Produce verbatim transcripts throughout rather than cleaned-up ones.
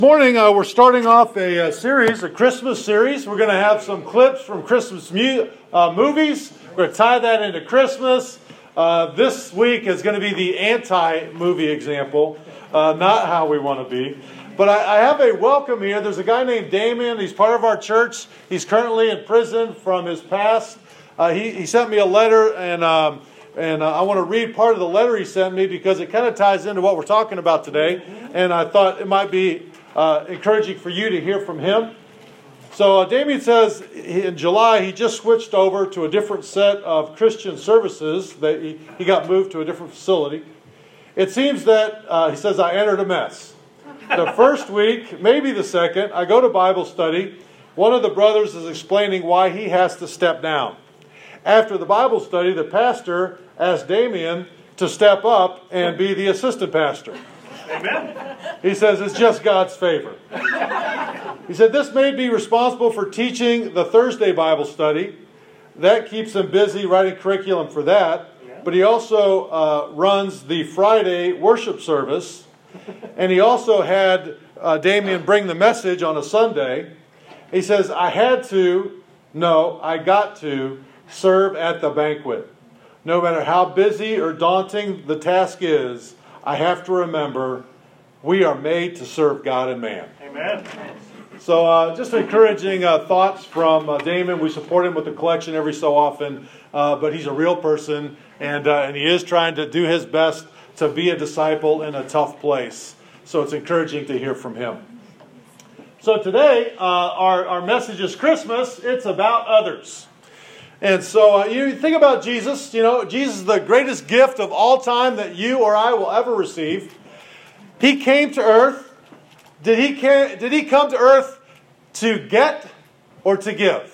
Morning, uh, we're starting off a, uh series, a Christmas series. We're going to have some clips from Christmas mu- uh, movies. We're going to tie that into Christmas. Uh, this week is going to be the anti-movie example, uh, not how we want to be. But I, I have a welcome here. There's a guy named Damien. He's part of our church. He's currently in prison from his past. Uh, he, he sent me a letter, and um, and uh, I want to read part of the letter he sent me because it kind of ties into what we're talking about today. And I thought it might be Uh, encouraging for you to hear from him. So uh, Damien says in July he just switched over to a different set of Christian services. That he, he got moved to a different facility. It seems that, uh, he says, I entered a mess. The first week, maybe the second, I go to Bible study. One of the brothers is explaining why he has to step down. After the Bible study, the pastor asked Damien to step up and be the assistant pastor. Amen. He says it's just God's favor. He said this made me responsible for teaching the Thursday Bible study. That keeps him busy writing curriculum for that. But he also uh, runs the Friday worship service. And he also had uh, Damien bring the message on a Sunday. He says, I had to, no, I got to serve at the banquet. No matter how busy or daunting the task is, I have to remember we are made to serve God and man. Amen. So uh, just encouraging uh, thoughts from uh, Damon. We support him with the collection every so often, uh, but he's a real person, and uh, and he is trying to do his best to be a disciple in a tough place. So it's encouraging to hear from him. So today, uh, our, our message is Christmas. It's about others. And so uh, you think about Jesus, you know, Jesus is the greatest gift of all time that you or I will ever receive. He came to earth. Did he, ca- did he come to earth to get or to give?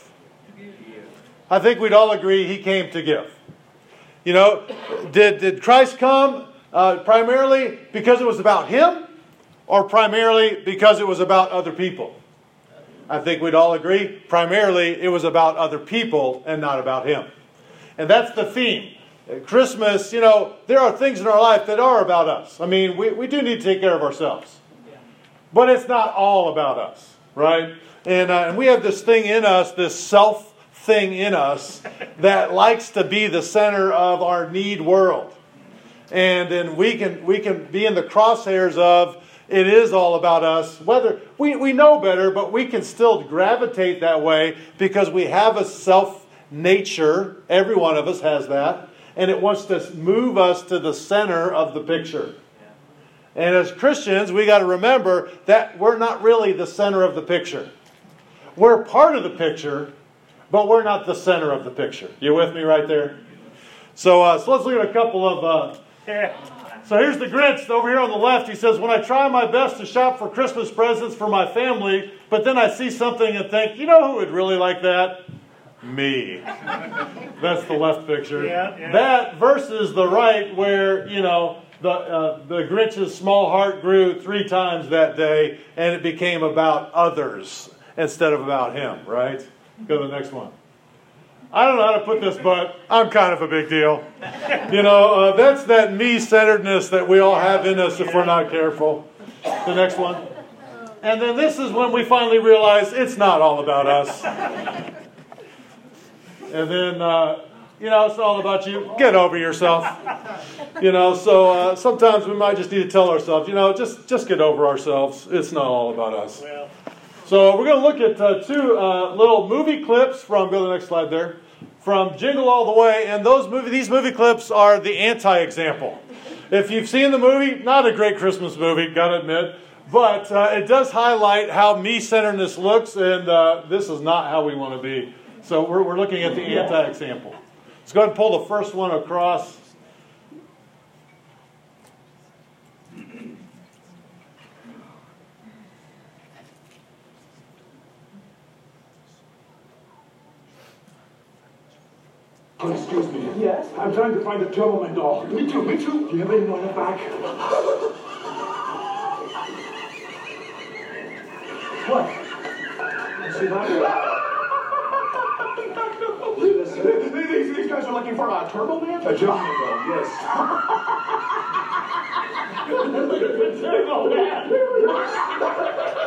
I think we'd all agree he came to give. You know, did, did Christ come uh, primarily because it was about him or primarily because it was about other people? I think we'd all agree, primarily it was about other people and not about him. And that's the theme. Christmas, you know, there are things in our life that are about us. I mean, we, we do need to take care of ourselves. But it's not all about us, right? And, uh, and we have this thing in us, this self thing in us that likes to be the center of our need world. And then we can, we can be in the crosshairs of it is all about us. Whether we, we know better, but we can still gravitate that way because we have a self nature. Every one of us has that. And it wants to move us to the center of the picture. And as Christians, we got to remember that we're not really the center of the picture. We're part of the picture, but we're not the center of the picture. You with me right there? So, uh, so let's look at a couple of... Uh, yeah. So here's the Grinch over here on the left. He says, when I try my best to shop for Christmas presents for my family, but then I see something and think, you know who would really like that? Me. That's the left picture. Yeah, yeah. That versus the right where, you know, the, uh, the Grinch's small heart grew three times that day and it became about others instead of about him, right? Go to the next one. I don't know how to put this, but I'm kind of a big deal. You know, uh, that's that me-centeredness that we all have in us if we're not careful. The next one. And then this is when we finally realize it's not all about us. And then, uh, you know, it's all about you. Get over yourself. You know, so uh, sometimes we might just need to tell ourselves, you know, just, just get over ourselves. It's not all about us. So we're going to look at uh, two uh, little movie clips from, go to the next slide there, from Jingle All the Way. And those movie, these movie clips are the anti-example. If you've seen the movie, not a great Christmas movie, gotta admit. But uh, it does highlight how me-centeredness looks, and uh, this is not how we want to be. So we're, we're looking at the anti-example. Let's go ahead and pull the first one across. Oh, excuse me. Yes? I'm trying to find a Turboman doll. Me too, me too. Do you have anyone in the back? What? See that? These, these guys are looking for a Turboman? A Turboman doll, yes. Turboman!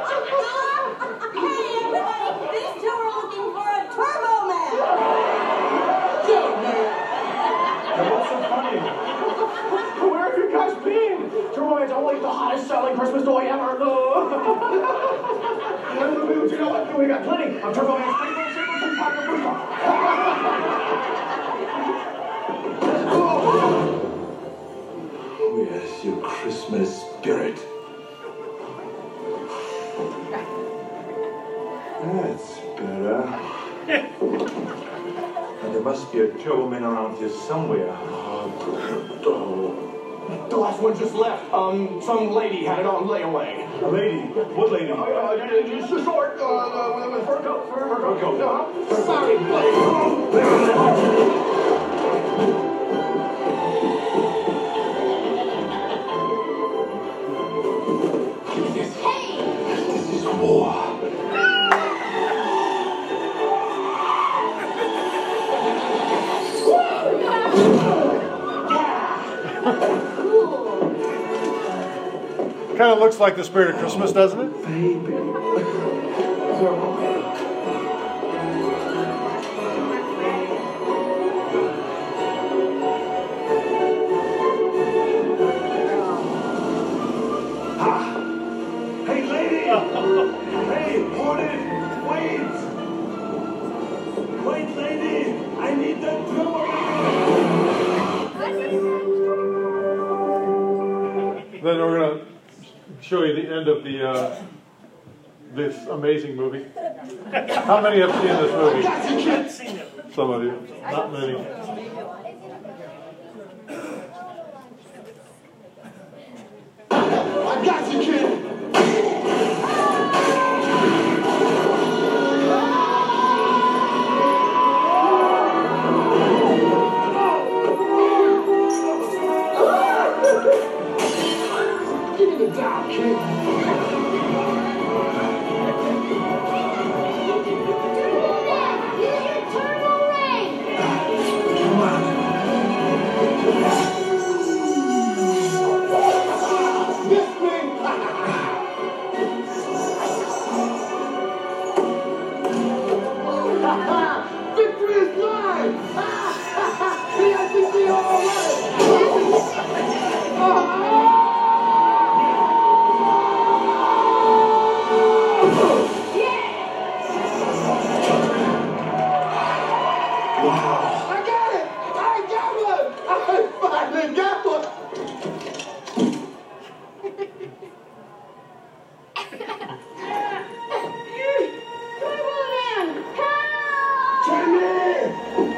got plenty. I'm Turbo Man, Spring Ball, Super Two, Tiger, Booyah. Where's your Christmas spirit? That's better. And there must be a Turbo Man around here somewhere. Oh. The last one just left. Um, some lady had it on layaway. A lady? What lady? Uh, uh, it's a short, uh, uh, with fur coat. Fur coat. Fur coat. Uh-huh. Sorry, this. Hey! This is war. Kind of looks like the spirit of Christmas, doesn't it? Baby. Ah. Hey, lady! Hey, hold it! Wait! Wait, lady! I need that Turbo Man! Then we're going to show you the end of the uh, this amazing movie. How many have seen this movie? I've seen it. Some of you, not many. I got you, kid. Give me the dial, kid. Come on. This way. Victory is mine! The S E C all Wow. I got it! I got one! I finally got one! Jimmy!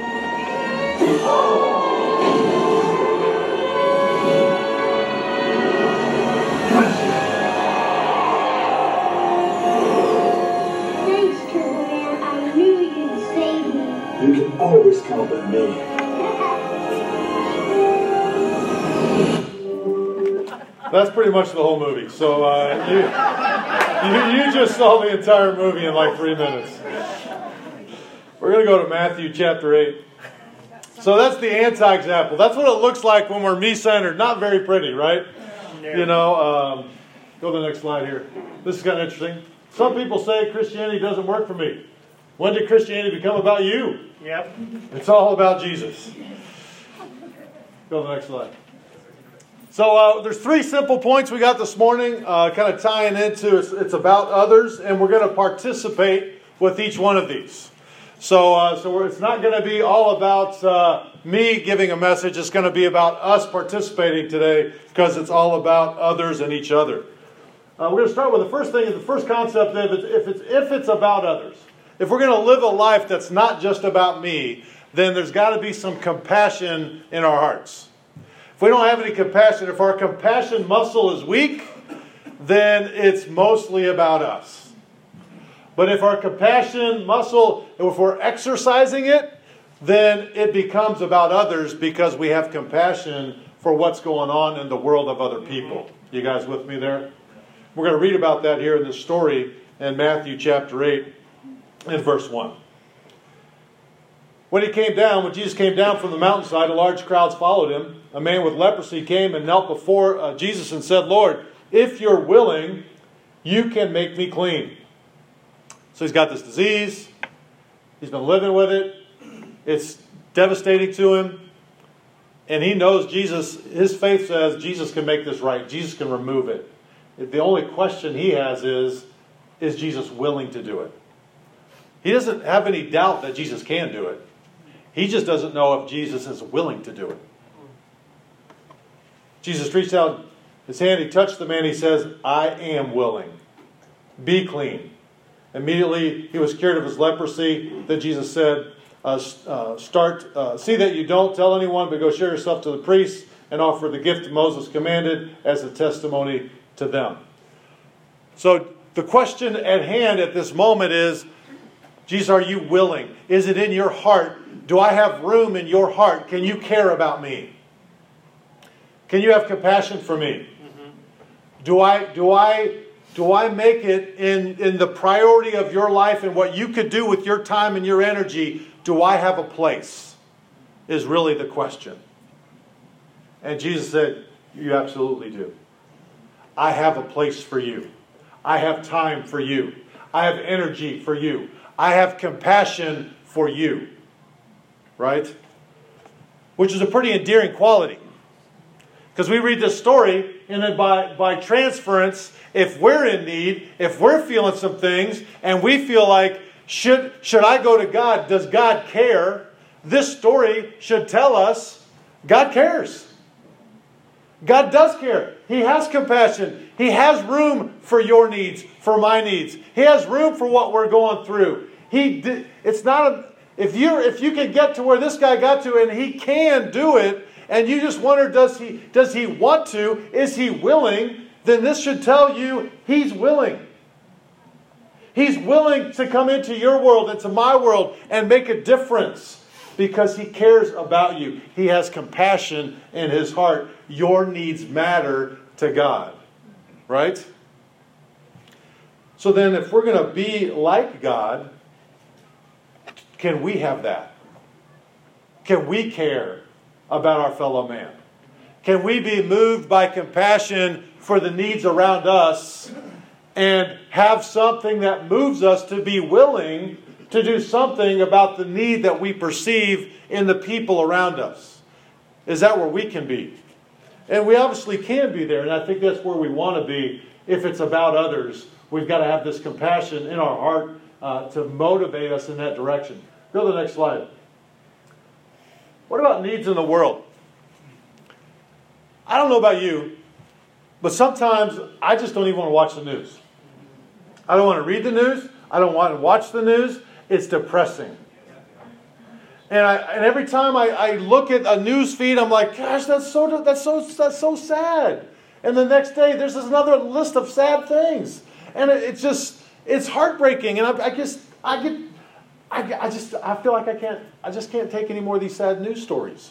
Thanks, Turbo Man. I knew you'd save me. You can always count on me. That's pretty much the whole movie. So uh, you, you, you just saw the entire movie in like three minutes. We're going to go to Matthew chapter eight. So that's the anti-example. That's what it looks like when we're me-centered. Not very pretty, right? You know, um, go to the next slide here. This is kind of interesting. Some people say Christianity doesn't work for me. When did Christianity become about you? Yep. It's all about Jesus. Go to the next slide. So uh, there's three simple points we got this morning, uh, kind of tying into it's, it's about others, and we're going to participate with each one of these. So, uh, so we're, it's not going to be all about uh, me giving a message. It's going to be about us participating today because it's all about others and each other. Uh, we're going to start with the first thing, the first concept of it, if it's if it's about others. If we're going to live a life that's not just about me, then there's got to be some compassion in our hearts. If we don't have any compassion, if our compassion muscle is weak, then it's mostly about us. But if our compassion muscle, if we're exercising it, then it becomes about others because we have compassion for what's going on in the world of other people. You guys with me there? We're going to read about that here in this story in Matthew chapter eight and verse one. When he came down, when Jesus came down from the mountainside, a large crowd followed him. A man with leprosy came and knelt before uh, Jesus and said, "Lord, if you're willing, you can make me clean." So he's got this disease. He's been living with it. It's devastating to him. And he knows Jesus, his faith says Jesus can make this right. Jesus can remove it. The only question he has is, is Jesus willing to do it? He doesn't have any doubt that Jesus can do it. He just doesn't know if Jesus is willing to do it. Jesus reached out his hand, he touched the man, he says, I am willing. Be clean. Immediately he was cured of his leprosy. Then Jesus said, uh, uh, start, uh, see that you don't tell anyone, but go share yourself to the priests and offer the gift Moses commanded as a testimony to them. So the question at hand at this moment is, Jesus, are you willing? Is it in your heart? Do I have room in your heart? Can you care about me? Can you have compassion for me? Mm-hmm. Do I, do I, do I make it in, in the priority of your life and what you could do with your time and your energy? Do I have a place? Is really the question. And Jesus said, you absolutely do. I have a place for you. I have time for you. I have energy for you. I have compassion for you. Right? Which is a pretty endearing quality. Because we read this story, and then by, by transference, if we're in need, if we're feeling some things, and we feel like, should, should I go to God? Does God care? This story should tell us, God cares. God does care. He has compassion. He has room for your needs, for my needs. He has room for what we're going through. He did, it's not a, if you if you can get to where this guy got to, and he can do it, and you just wonder, does he does he want to? Is he willing? Then this should tell you he's willing. He's willing to come into your world, into my world, and make a difference. Because he cares about you. He has compassion in his heart. Your needs matter to God. Right? So then if we're going to be like God, can we have that? Can we care about our fellow man? Can we be moved by compassion for the needs around us and have something that moves us to be willing to do something about the need that we perceive in the people around us? Is that where we can be? And we obviously can be there, and I think that's where we want to be. If it's about others, we've got to have this compassion in our heart uh, to motivate us in that direction. Go to the next slide. What about needs in the world? I don't know about you, but sometimes I just don't even want to watch the news. I don't want to read the news. I don't want to watch the news. It's depressing. And, I, and every time I, I look at a news feed, I'm like, gosh, that's so that's so that's so sad. And the next day, there's another list of sad things, and it, it's just it's heartbreaking. And I, I just I get I, I just I feel like I can't I just can't take any more of these sad news stories.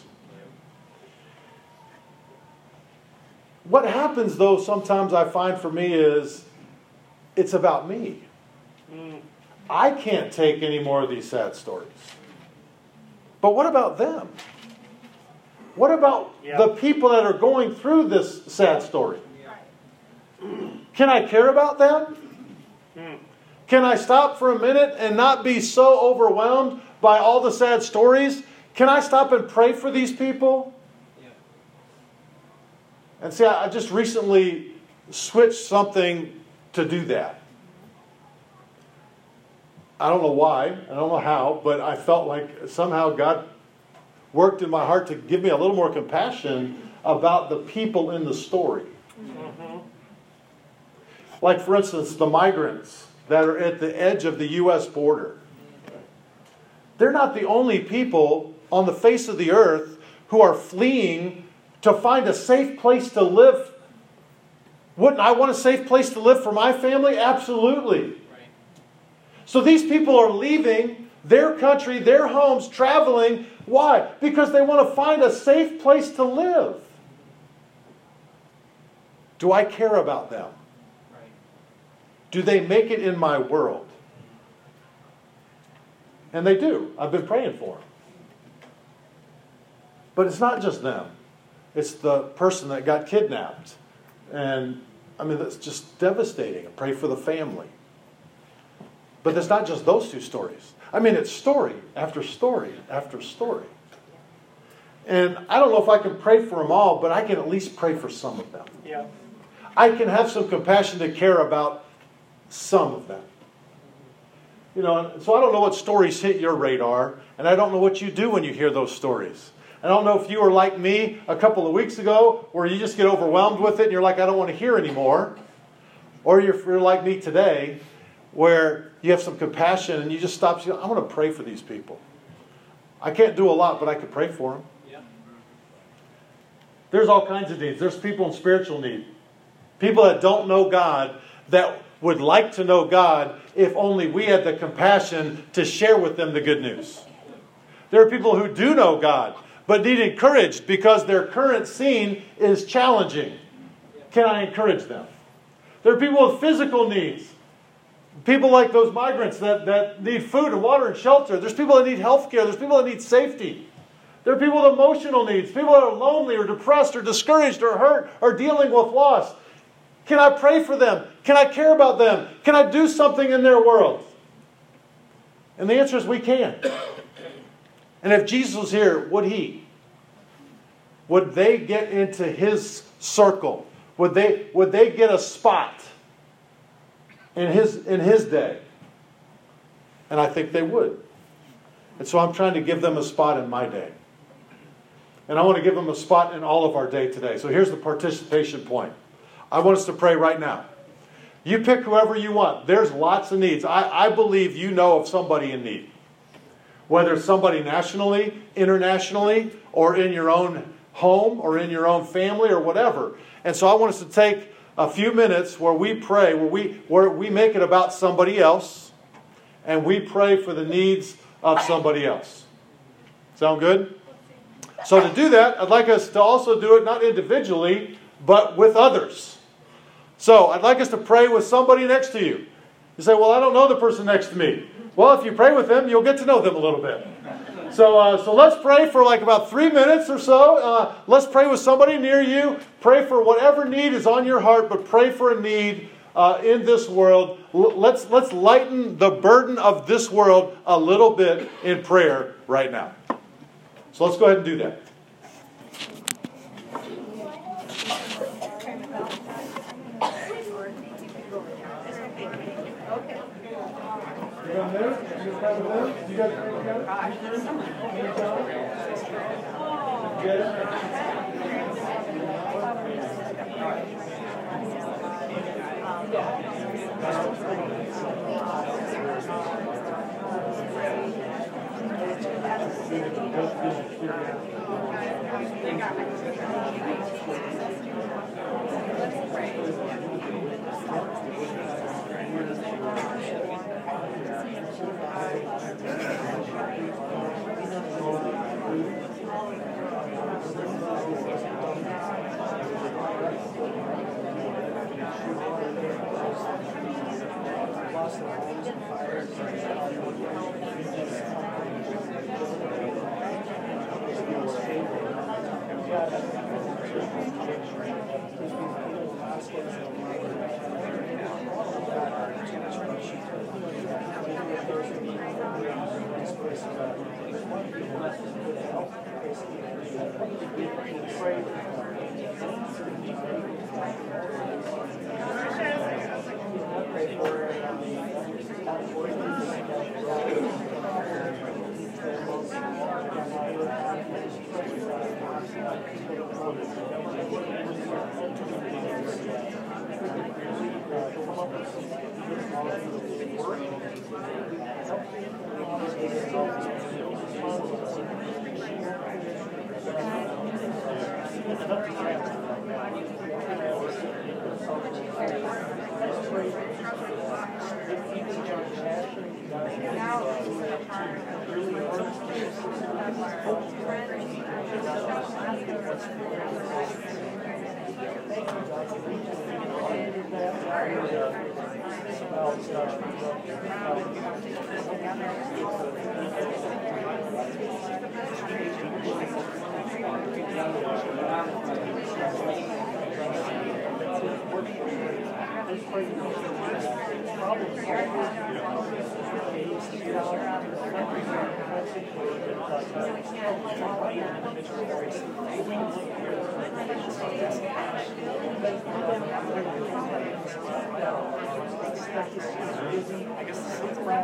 What happens though sometimes I find for me is it's about me. Mm. I can't take any more of these sad stories. But what about them? What about yeah. the people that are going through this sad story? Yeah. Can I care about them? Mm. Can I stop for a minute and not be so overwhelmed by all the sad stories? Can I stop and pray for these people? Yeah. And see, I just recently switched something to do that. I don't know why, I don't know how, but I felt like somehow God worked in my heart to give me a little more compassion about the people in the story. Mm-hmm. Like, for instance, the migrants that are at the edge of the U S border. They're not the only people on the face of the earth who are fleeing to find a safe place to live. Wouldn't I want a safe place to live for my family? Absolutely. So these people are leaving their country, their homes, traveling. Why? Because they want to find a safe place to live. Do I care about them? Do they make it in my world? And they do. I've been praying for them. But it's not just them. It's the person that got kidnapped. And, I mean, that's just devastating. I pray for the family. But it's not just those two stories. I mean, it's story after story after story. And I don't know if I can pray for them all, but I can at least pray for some of them. Yeah. I can have some compassion to care about some of them. You know, so I don't know what stories hit your radar, and I don't know what you do when you hear those stories. I don't know if you were like me a couple of weeks ago, where you just get overwhelmed with it and you're like, I don't want to hear anymore. Or you're, you're like me today, where you have some compassion and you just stop and you go, I want to pray for these people. I can't do a lot, but I could pray for them. Yeah. There's all kinds of needs. There's people in spiritual need. People that don't know God, that would like to know God if only we had the compassion to share with them the good news. There are people who do know God, but need encouraged because their current scene is challenging. Can I encourage them? There are people with physical needs. People like those migrants that, that need food and water and shelter. There's people that need health care. There's people that need safety. There are people with emotional needs. People that are lonely or depressed or discouraged or hurt or dealing with loss. Can I pray for them? Can I care about them? Can I do something in their world? And the answer is we can. And if Jesus was here, would He? Would they get into His circle? Would they, would they get a spot in his, in his day? And I think they would. And so I'm trying to give them a spot in my day. And I want to give them a spot in all of our day today. So here's the participation point. I want us to pray right now. You pick whoever you want. There's lots of needs. I, I believe you know of somebody in need. Whether it's somebody nationally, internationally, or in your own home, or in your own family, or whatever. And so I want us to take a few minutes where we pray, where we, where we make it about somebody else, and we pray for the needs of somebody else. Sound good? So to do that, I'd like us to also do it not individually, but with others. So I'd like us to pray with somebody next to you. You say, well, I don't know the person next to me. Well, if you pray with them, you'll get to know them a little bit. So, uh, so let's pray for like about three minutes or so. Uh, let's pray with somebody near you. Pray for whatever need is on your heart, but pray for a need uh, in this world. L- let's, let's lighten the burden of this world a little bit in prayer right now. So let's go ahead and do that. You got there? You got there? You guys pray together? Get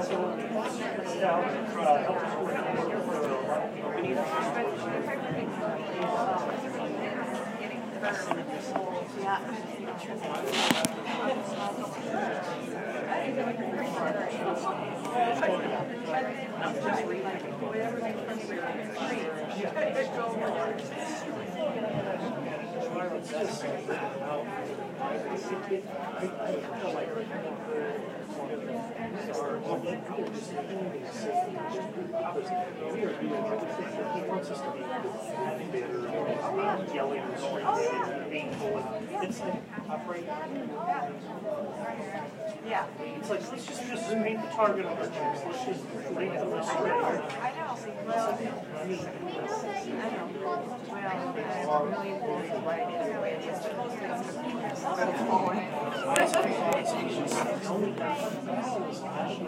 Yeah. It's like, let's just, just paint the target on our chest. Let's just make them a straight. I know. Well, I mean, I know. Well, a million things to write in the way it is, but most things are falling.